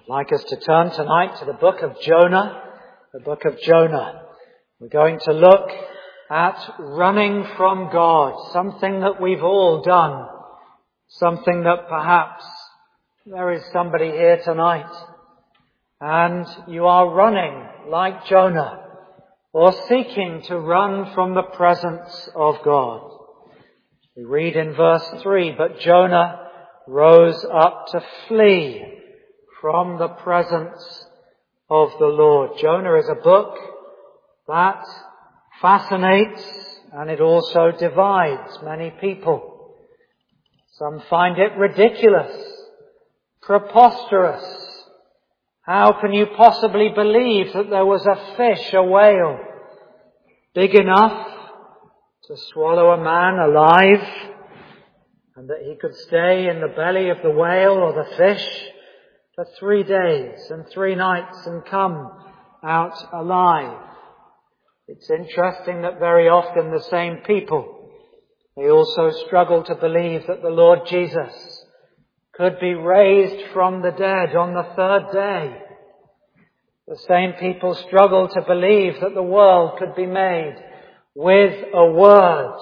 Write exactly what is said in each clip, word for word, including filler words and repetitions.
I'd like us to turn tonight to the book of Jonah, the book of Jonah. We're going to look at running from God, something that we've all done, something that perhaps there is somebody here tonight and you are running like Jonah or seeking to run from the presence of God. We read in verse three, but Jonah rose up to flee from the presence of the Lord. Jonah is a book that fascinates and it also divides many people. Some find it ridiculous, preposterous. How can you possibly believe that there was a fish, a whale, big enough to swallow a man alive, and that he could stay in the belly of the whale or the fish for three days and three nights and come out alive? It's interesting that very often the same people, they also struggle to believe that the Lord Jesus could be raised from the dead on the third day. The same people struggle to believe that the world could be made with a word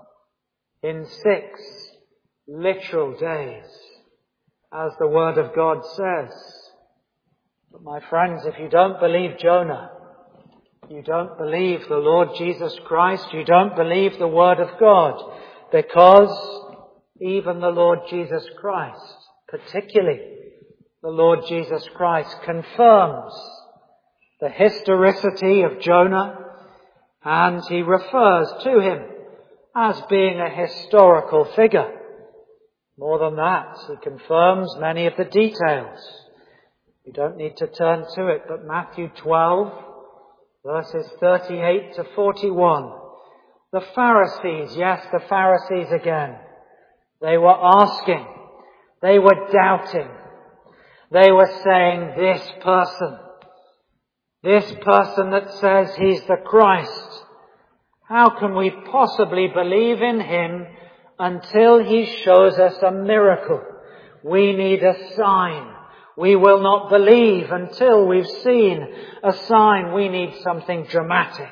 in six literal days, as the Word of God says. But my friends, if you don't believe Jonah, you don't believe the Lord Jesus Christ, you don't believe the Word of God, because even the Lord Jesus Christ, particularly the Lord Jesus Christ, confirms the historicity of Jonah, and he refers to him as being a historical figure. More than that, he confirms many of the details. You don't need to turn to it, but Matthew twelve, verses thirty-eight to forty-one. The Pharisees, yes, the Pharisees again, they were asking, they were doubting, they were saying, this person, this person that says he's the Christ, how can we possibly believe in him until he shows us a miracle? We need a sign. We will not believe until we've seen a sign. We need something dramatic.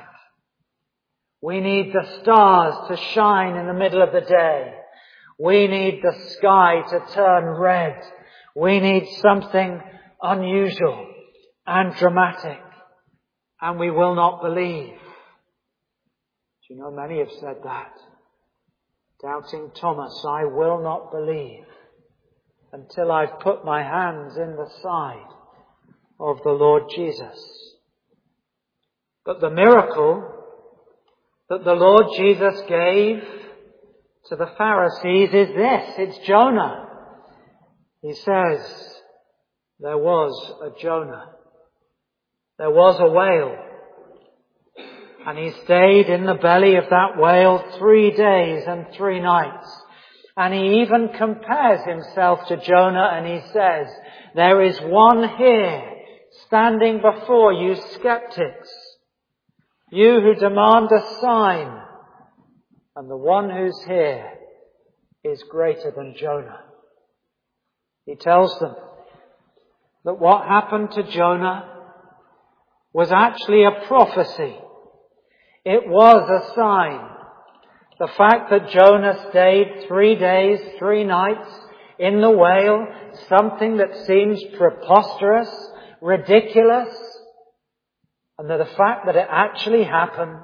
We need the stars to shine in the middle of the day. We need the sky to turn red. We need something unusual and dramatic. And we will not believe. Do you know, many have said that. Doubting Thomas, I will not believe until I've put my hands in the side of the Lord Jesus. But the miracle that the Lord Jesus gave to the Pharisees is this. It's Jonah. He says, there was a Jonah. There was a whale. And he stayed in the belly of that whale three days and three nights. And he even compares himself to Jonah and he says, there is one here standing before you skeptics, you who demand a sign, and the one who's here is greater than Jonah. He tells them that what happened to Jonah was actually a prophecy. It was a sign. The fact that Jonah stayed three days, three nights in the whale, something that seems preposterous, ridiculous, and that the fact that it actually happened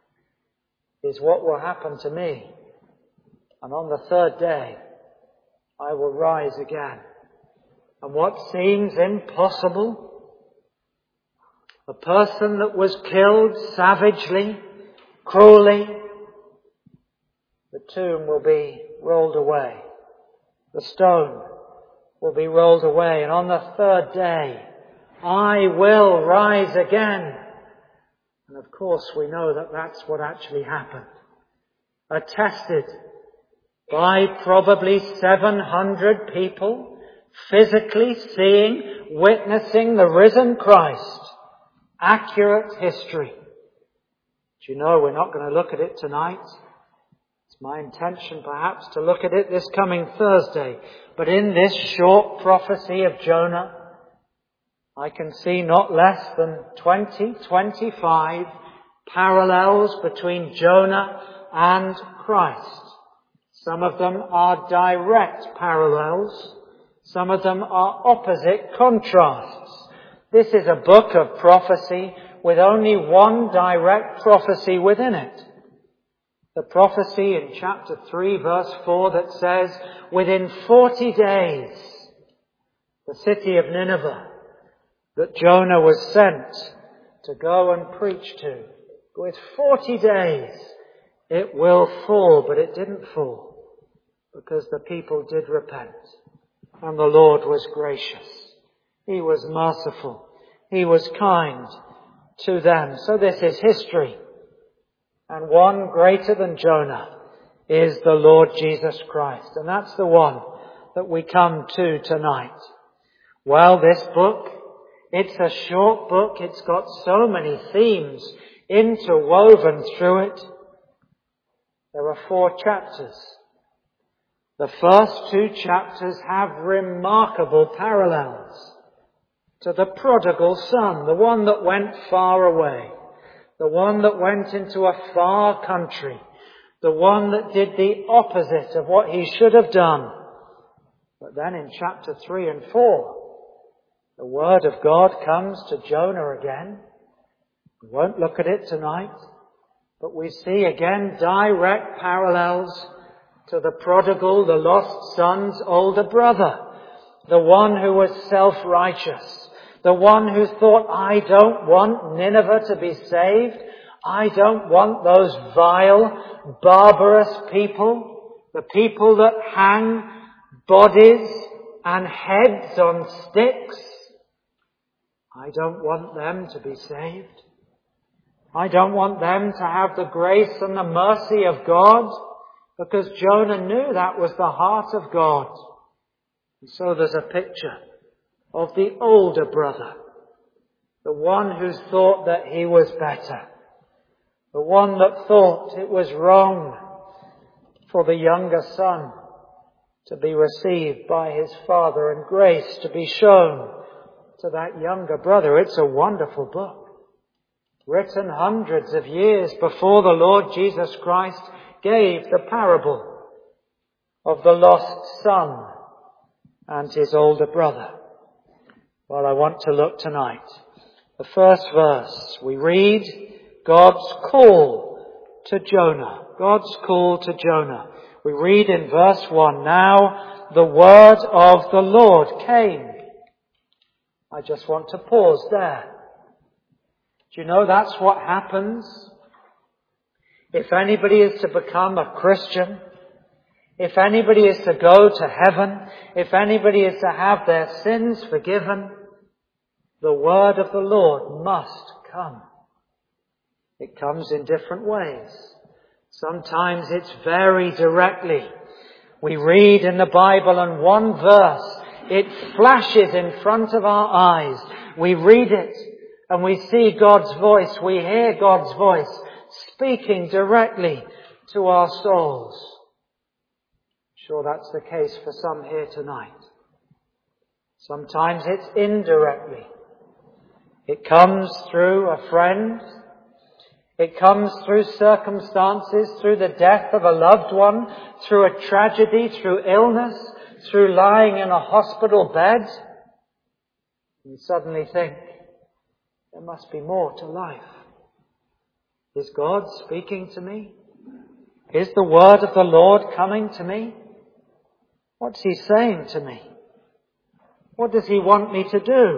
is what will happen to me. And on the third day, I will rise again. And what seems impossible, a person that was killed savagely, cruelly, the tomb will be rolled away. The stone will be rolled away. And on the third day, I will rise again. And of course we know that that's what actually happened. Attested by probably seven hundred people, physically seeing, witnessing the risen Christ. Accurate history. Do you know, we're not going to look at it tonight. It's my intention perhaps to look at it this coming Thursday. But in this short prophecy of Jonah, I can see not less than twenty, twenty-five parallels between Jonah and Christ. Some of them are direct parallels. Some of them are opposite contrasts. This is a book of prophecy with only one direct prophecy within it. The prophecy in chapter three, verse four, that says, within forty days, the city of Nineveh that Jonah was sent to go and preach to, with forty days, it will fall, but it didn't fall because the people did repent and the Lord was gracious. He was merciful. He was kind to them. So this is history. And one greater than Jonah is the Lord Jesus Christ. And that's the one that we come to tonight. Well, this book, it's a short book. It's got so many themes interwoven through it. There are four chapters. The first two chapters have remarkable parallels to the prodigal son, the one that went far away, the one that went into a far country, the one that did the opposite of what he should have done. But then in chapter three and four, the word of God comes to Jonah again. We won't look at it tonight, but we see again direct parallels to the prodigal, the lost son's older brother, the one who was self-righteous, the one who thought, I don't want Nineveh to be saved. I don't want those vile, barbarous people, the people that hang bodies and heads on sticks. I don't want them to be saved. I don't want them to have the grace and the mercy of God, because Jonah knew that was the heart of God. And so there's a picture of the older brother, the one who thought that he was better, the one that thought it was wrong for the younger son to be received by his father and grace to be shown to that younger brother. It's a wonderful book, written hundreds of years before the Lord Jesus Christ gave the parable of the lost son and his older brother. Well, I want to look tonight. The first verse, we read God's call to Jonah. God's call to Jonah. We read in verse one, now the word of the Lord came. I just want to pause there. Do you know that's what happens? If anybody is to become a Christian, if anybody is to go to heaven, if anybody is to have their sins forgiven, the word of the Lord must come. It comes in different ways. Sometimes it's very directly. We read in the Bible and one verse, it flashes in front of our eyes. We read it and we see God's voice. We hear God's voice speaking directly to our souls. Sure, that's the case for some here tonight. Sometimes it's indirectly. It comes through a friend. It comes through circumstances, through the death of a loved one, through a tragedy, through illness, through lying in a hospital bed. You suddenly think, there must be more to life. Is God speaking to me? Is the word of the Lord coming to me? What's he saying to me? What does he want me to do?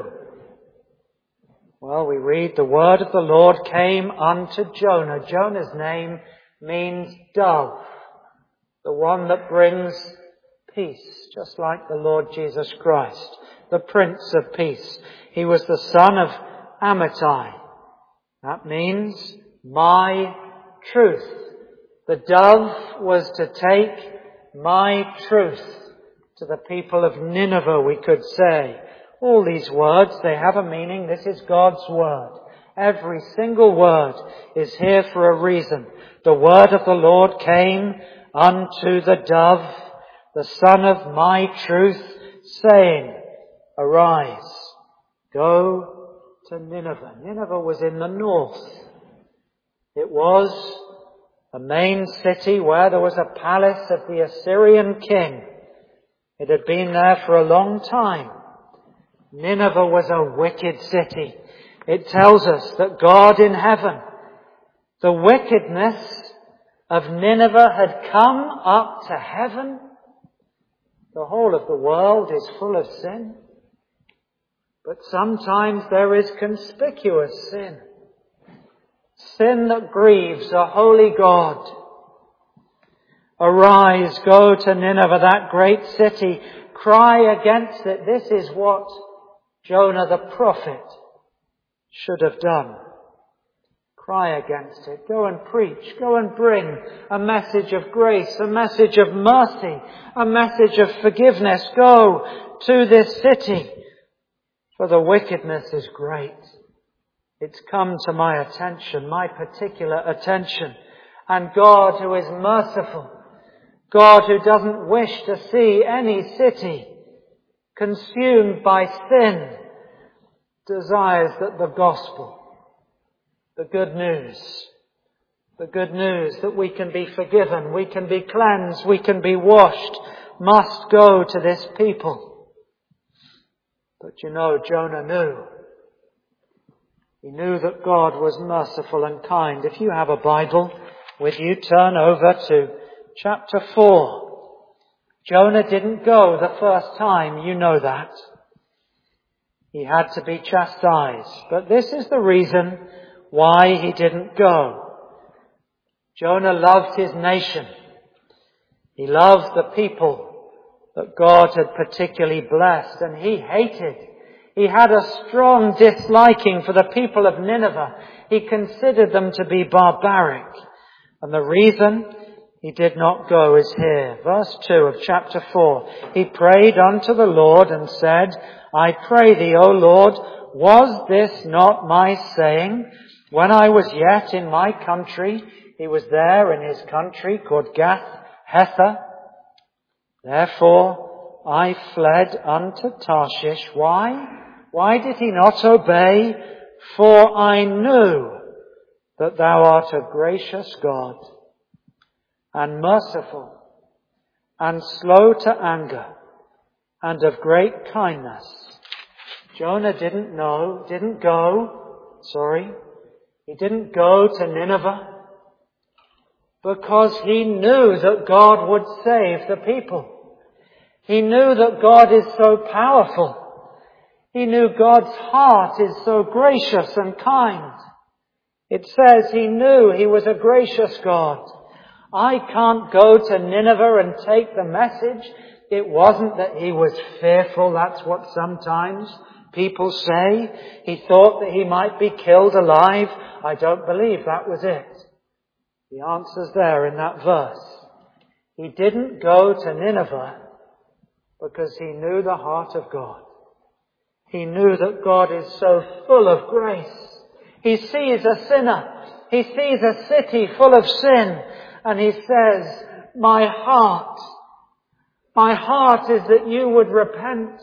Well, we read the word of the Lord came unto Jonah. Jonah's name means dove, the one that brings peace, just like the Lord Jesus Christ, the Prince of Peace. He was the son of Amittai. That means my truth. The dove was to take my truth to the people of Nineveh, we could say. All these words, they have a meaning. This is God's word. Every single word is here for a reason. The word of the Lord came unto the dove, the son of my truth, saying, arise, Go to Nineveh. Nineveh was in the north. It was a main city where there was a palace of the Assyrian king. It had been there for a long time. Nineveh was a wicked city. It tells us that God in heaven, the wickedness of Nineveh had come up to heaven. The whole of the world is full of sin. But sometimes there is conspicuous sin. Sin that grieves a holy God. Arise, go to Nineveh, that great city. Cry against it. This is what Jonah the prophet should have done. Cry against it. Go and preach. Go and bring a message of grace, a message of mercy, a message of forgiveness. Go to this city, for the wickedness is great. It's come to my attention, my particular attention. And God, who is merciful, God who doesn't wish to see any city consumed by sin, desires that the gospel, the good news, the good news that we can be forgiven, we can be cleansed, we can be washed, must go to this people. But you know, Jonah knew. He knew that God was merciful and kind. If you have a Bible with you, turn over to chapter four. Jonah didn't go the first time, you know that. He had to be chastised. But this is the reason why he didn't go. Jonah loved his nation. He loved the people that God had particularly blessed, and he hated. He had a strong disliking for the people of Nineveh. He considered them to be barbaric. And the reason he did not go is here. Verse two of chapter four. He prayed unto the Lord and said, I pray thee, O Lord, was this not my saying? When I was yet in my country, he was there in his country called Gath-Hepher. Therefore I fled unto Tarshish. Why? Why did he not obey? For I knew that thou art a gracious God, and merciful, and slow to anger, and of great kindness. Jonah didn't know, didn't go, sorry, he didn't go to Nineveh because he knew that God would save the people. He knew that God is so powerful. He knew God's heart is so gracious and kind. It says he knew he was a gracious God. I can't go to Nineveh and take the message. It wasn't that he was fearful. That's what sometimes people say. He thought that he might be killed alive. I don't believe that was it. The answer's there in that verse. He didn't go to Nineveh because he knew the heart of God. He knew that God is so full of grace. He sees a sinner. He sees a city full of sin. And he says, my heart, my heart is that you would repent.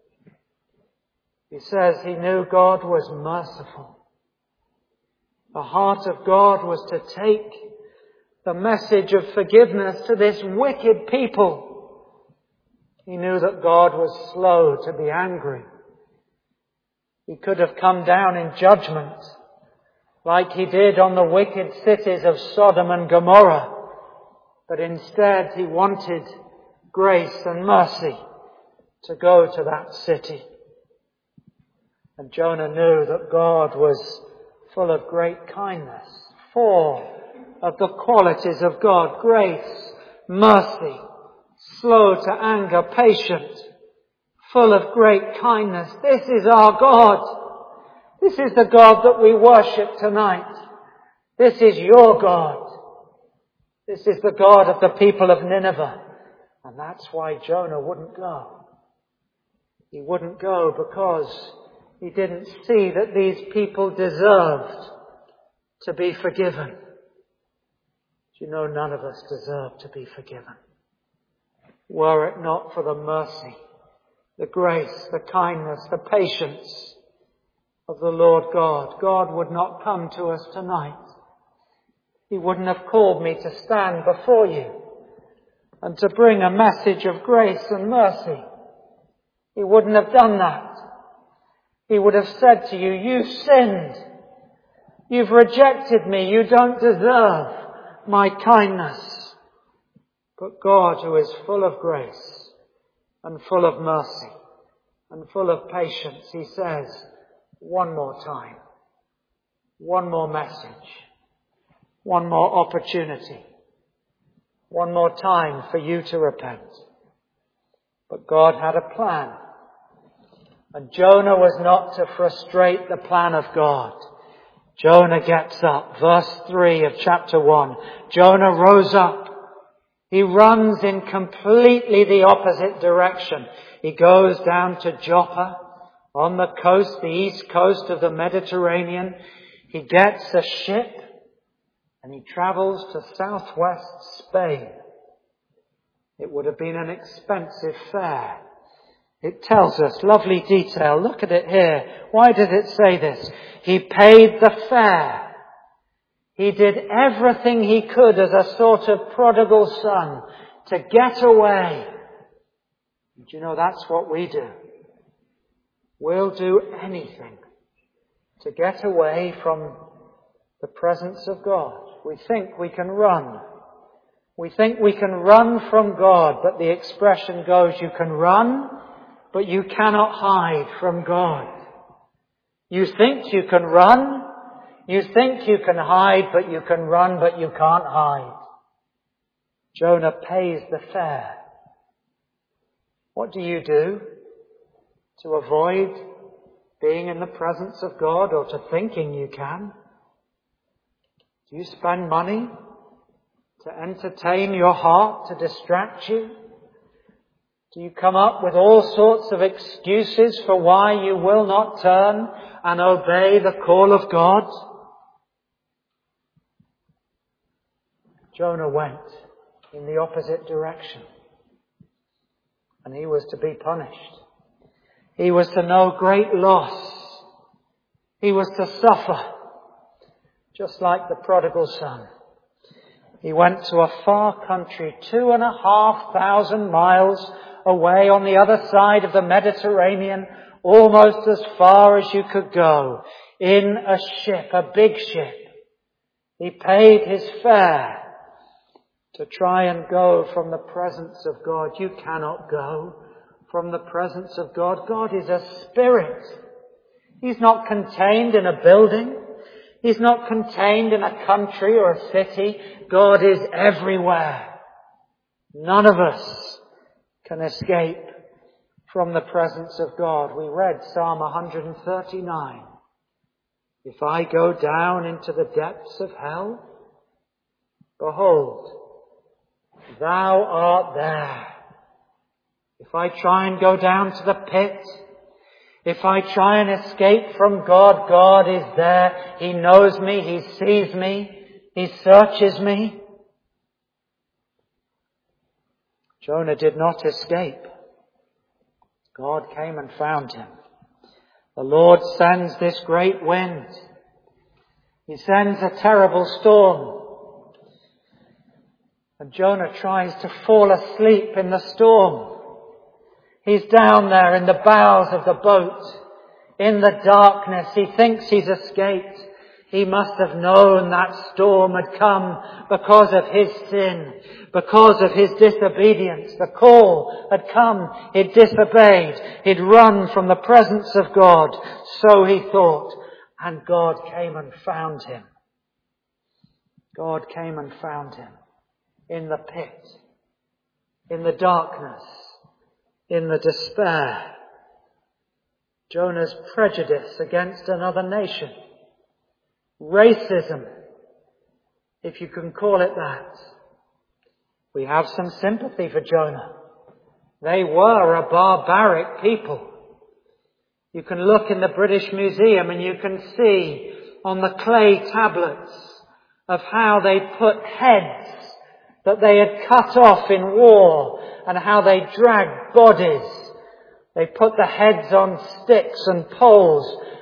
He says he knew God was merciful. The heart of God was to take the message of forgiveness to this wicked people. He knew that God was slow to be angry. He could have come down in judgment like he did on the wicked cities of Sodom and Gomorrah. But instead he wanted grace and mercy to go to that city. And Jonah knew that God was full of great kindness. Four of the qualities of God: grace, mercy, slow to anger, patient, full of great kindness. This is our God. This is the God that we worship tonight. This is your God. This is the God of the people of Nineveh. And that's why Jonah wouldn't go. He wouldn't go because he didn't see that these people deserved to be forgiven. Do you know, none of us deserve to be forgiven. Were it not for the mercy, the grace, the kindness, the patience of the Lord God, God would not come to us tonight. He wouldn't have called me to stand before you and to bring a message of grace and mercy. He wouldn't have done that. He would have said to you, you've sinned. You've rejected me. You don't deserve my kindness. But God, who is full of grace and full of mercy and full of patience, he says, one more time, one more message, one more opportunity, one more time for you to repent. But God had a plan. And Jonah was not to frustrate the plan of God. Jonah gets up. Verse three of chapter one. Jonah rose up. He runs in completely the opposite direction. He goes down to Joppa on the coast, the east coast of the Mediterranean. He gets a ship and he travels to southwest Spain. It would have been an expensive fare. It tells us, lovely detail. Look at it here. Why does it say this? He paid the fare. He did everything he could as a sort of prodigal son to get away. Do you know that's what we do? We'll do anything to get away from the presence of God. We think we can run. We think we can run from God, but the expression goes, you can run, but you cannot hide from God. You think you can run, you think you can hide, but you can run, but you can't hide. Jonah pays the fare. What do you do to avoid being in the presence of God or to thinking you can? Do you spend money to entertain your heart, to distract you? Do you come up with all sorts of excuses for why you will not turn and obey the call of God? Jonah went in the opposite direction, and he was to be punished. He was to know great loss. He was to suffer, just like the prodigal son. He went to a far country, two and a half thousand miles away on the other side of the Mediterranean, almost as far as you could go, in a ship, a big ship. He paid his fare to try and go from the presence of God. You cannot go from the presence of God. God is a spirit. He's not contained in a building. He's not contained in a country or a city. God is everywhere. None of us can escape from the presence of God. We read Psalm one thirty-nine. If I go down into the depths of hell, behold, thou art there. If I try and go down to the pit, if I try and escape from God, God is there. He knows me. He sees me. He searches me. Jonah did not escape. God came and found him. The Lord sends this great wind. He sends a terrible storm. And Jonah tries to fall asleep in the storm. He's down there in the bows of the boat, in the darkness. He thinks he's escaped. He must have known that storm had come because of his sin, because of his disobedience. The call had come. He'd disobeyed. He'd run from the presence of God. So he thought. And God came and found him. God came and found him in the pit, in the darkness, in the despair. Jonah's prejudice against another nation. Racism, if you can call it that. We have some sympathy for Jonah. They were a barbaric people. You can look in the British Museum and you can see on the clay tablets of how they put heads that they had cut off in war and how they dragged bodies. They put the heads on sticks and poles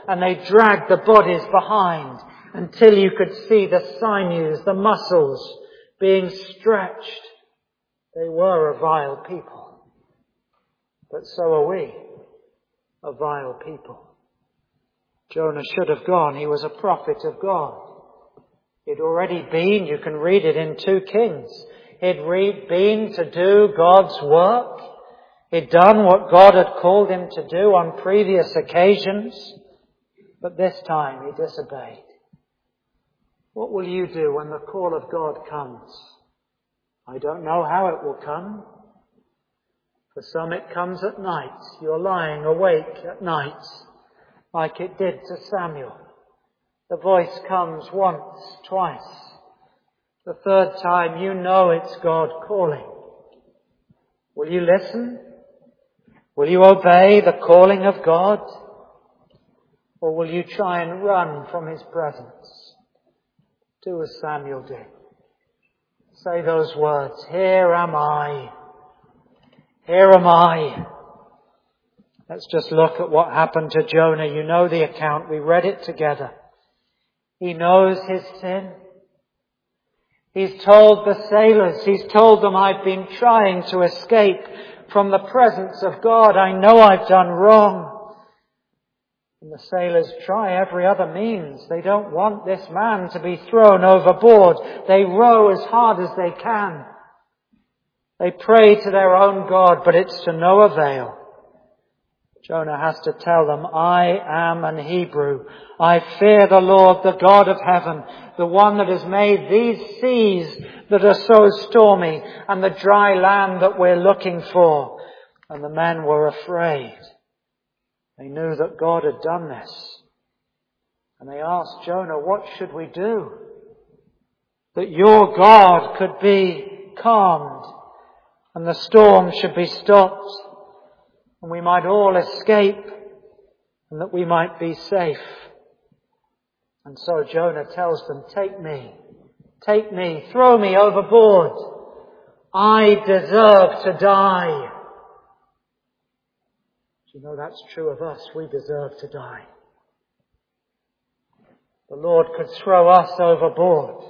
and they dragged the bodies behind until you could see the sinews, the muscles being stretched. They were a vile people. But so are we, a vile people. Jonah should have gone. He was a prophet of God. He'd already been, you can read it in two Kings, he'd read, been to do God's work. He'd done what God had called him to do on previous occasions. But this time he disobeyed. What will you do when the call of God comes? I don't know how it will come. For some it comes at night. You're lying awake at night, like it did to Samuel. The voice comes once, twice. The third time you know it's God calling. Will you listen? Will you obey the calling of God? Or will you try and run from his presence? Do as Samuel did. Say those words, "Here am I. Here am I." Let's just look at what happened to Jonah. You know the account. We read it together. He knows his sin. He's told the sailors, he's told them, "I've been trying to escape from the presence of God. I know I've done wrong." And the sailors try every other means. They don't want this man to be thrown overboard. They row as hard as they can. They pray to their own God, but it's to no avail. Jonah has to tell them, "I am an Hebrew. I fear the Lord, the God of heaven, the one that has made these seas that are so stormy and the dry land that we're looking for." And the men were afraid. They knew that God had done this. And they asked Jonah, "What should we do that your God could be calmed and the storm should be stopped and we might all escape and that we might be safe?" And so Jonah tells them, "Take me, take me, throw me overboard. I deserve to die." Do you know that's true of us? We deserve to die. The Lord could throw us overboard.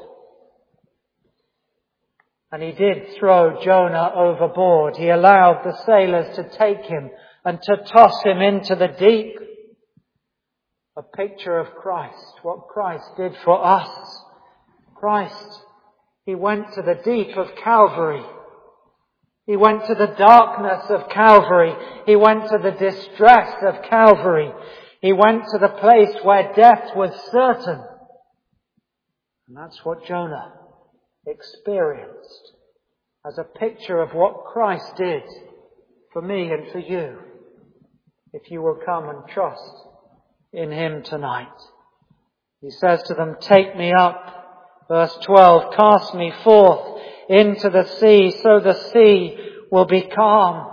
And he did throw Jonah overboard. He allowed the sailors to take him and to toss him into the deep. A picture of Christ, what Christ did for us. Christ, he went to the deep of Calvary. He went to the darkness of Calvary. He went to the distress of Calvary. He went to the place where death was certain. And that's what Jonah experienced as a picture of what Christ did for me and for you, if you will come and trust in him tonight. He says to them, "Take me up." Verse twelve, "Cast me forth into the sea, so the sea will be calm."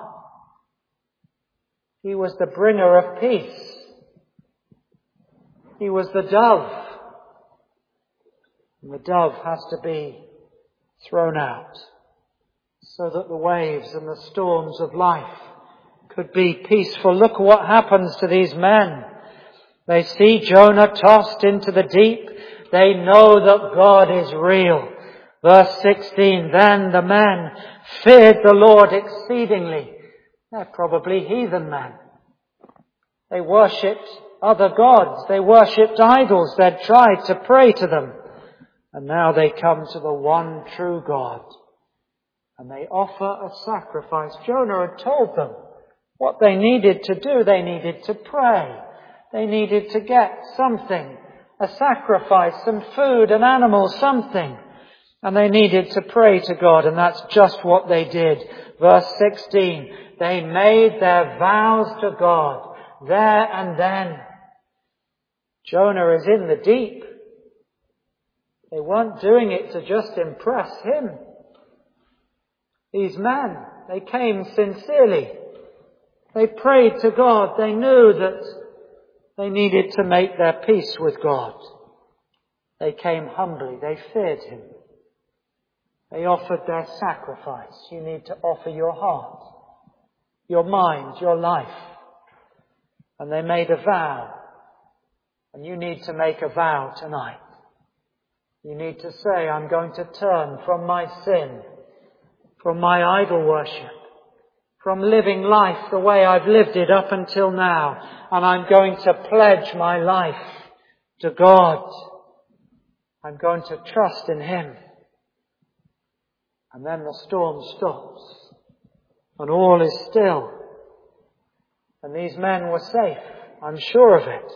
He was the bringer of peace. He was the dove. And the dove has to be thrown out so that the waves and the storms of life could be peaceful. Look at what happens to these men. They see Jonah tossed into the deep. They know that God is real. Verse sixteen, "Then the men feared the Lord exceedingly." They're probably heathen men. They worshipped other gods. They worshipped idols. They'd tried to pray to them. And now they come to the one true God. And they offer a sacrifice. Jonah had told them what they needed to do. They needed to pray. They needed to get something. A sacrifice, some food, an animal, something. And they needed to pray to God. And that's just what they did. Verse sixteen. They made their vows to God there and then. Jonah is in the deep. They weren't doing it to just impress him. These men, they came sincerely. They prayed to God. They knew that they needed to make their peace with God. They came humbly. They feared him. They offered their sacrifice. You need to offer your heart, your mind, your life. And they made a vow And you need to make a vow tonight. You need to say, I'm going to turn from my sin, from my idol worship, from living life the way I've lived it up until now, and I'm going to pledge my life to God. I'm going to trust in Him. And then the storm stops, and all is still. And these men were safe, I'm sure of it.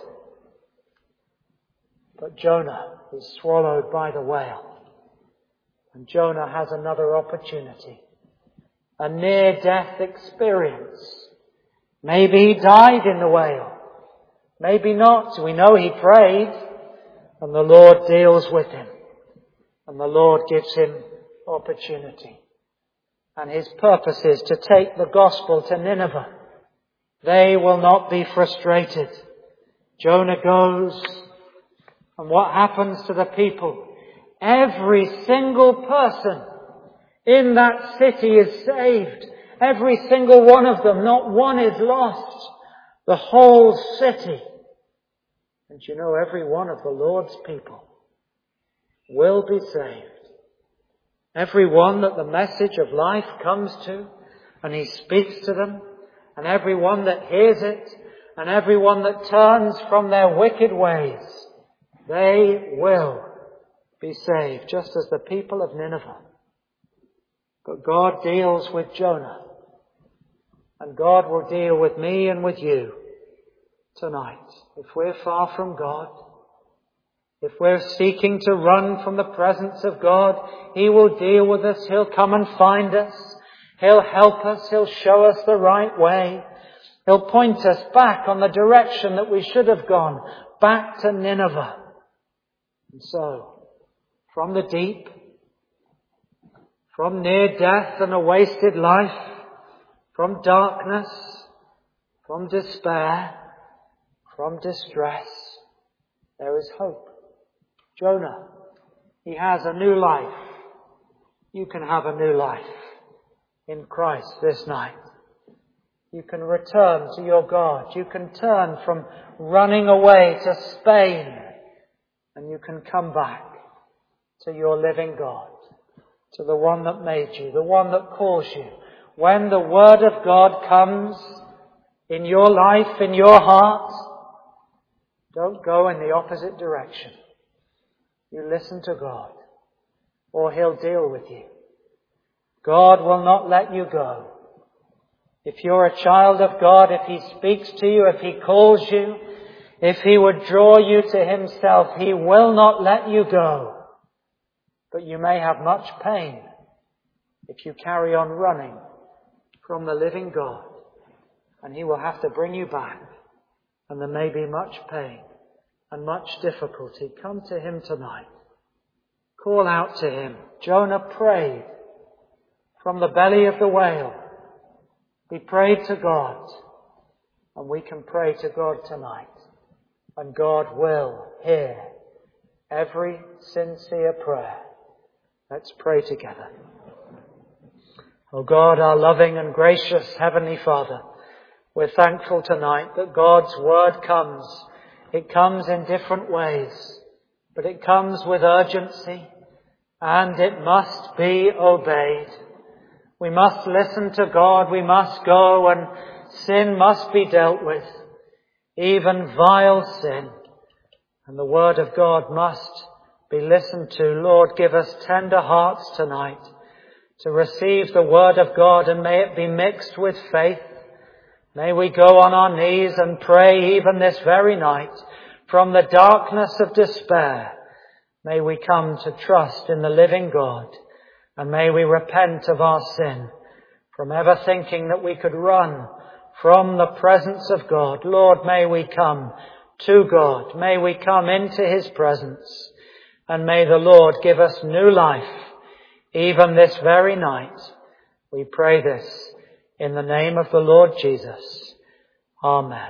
But Jonah is swallowed by the whale. And Jonah has another opportunity. A near-death experience. Maybe he died in the whale. Maybe not. We know he prayed. And the Lord deals with him. And the Lord gives him opportunity. And His purpose is to take the gospel to Nineveh. They will not be frustrated. Jonah goes. And what happens to the people? Every single person in that city is saved. Every single one of them. Not one is lost. The whole city. And you know, every one of the Lord's people will be saved. Every one that the message of life comes to, and He speaks to them, and every one that hears it, and every one that turns from their wicked ways, they will be saved, just as the people of Nineveh. But God deals with Jonah, and God will deal with me and with you tonight. If we're far from God, if we're seeking to run from the presence of God, He will deal with us. He'll come and find us. He'll help us. He'll show us the right way. He'll point us back on the direction that we should have gone, back to Nineveh. And so, from the deep, from near death and a wasted life, from darkness, from despair, from distress, there is hope. Jonah, he has a new life. You can have a new life in Christ this night. You can return to your God. You can turn from running away to Spain, and you can come back to your living God, to the one that made you, the one that calls you. When the Word of God comes in your life, in your heart, don't go in the opposite direction. You listen to God, or He'll deal with you. God will not let you go. If you're a child of God, if He speaks to you, if He calls you, if He would draw you to Himself, He will not let you go. But you may have much pain if you carry on running from the living God. And He will have to bring you back. And there may be much pain and much difficulty. Come to Him tonight. Call out to Him. Jonah prayed from the belly of the whale. He prayed to God. And we can pray to God tonight. And God will hear every sincere prayer. Let's pray together. O God, our loving and gracious Heavenly Father, we're thankful tonight that God's Word comes. It comes in different ways, but it comes with urgency, and it must be obeyed. We must listen to God. We must go, and sin must be dealt with, even vile sin. And the Word of God must be listened to. Lord, give us tender hearts tonight to receive the Word of God, and may it be mixed with faith. May we go on our knees and pray even this very night from the darkness of despair. May we come to trust in the living God, and may we repent of our sin from ever thinking that we could run from the presence of God. Lord, may we come to God. May we come into His presence, and may the Lord give us new life even this very night. We pray this in the name of the Lord Jesus. Amen.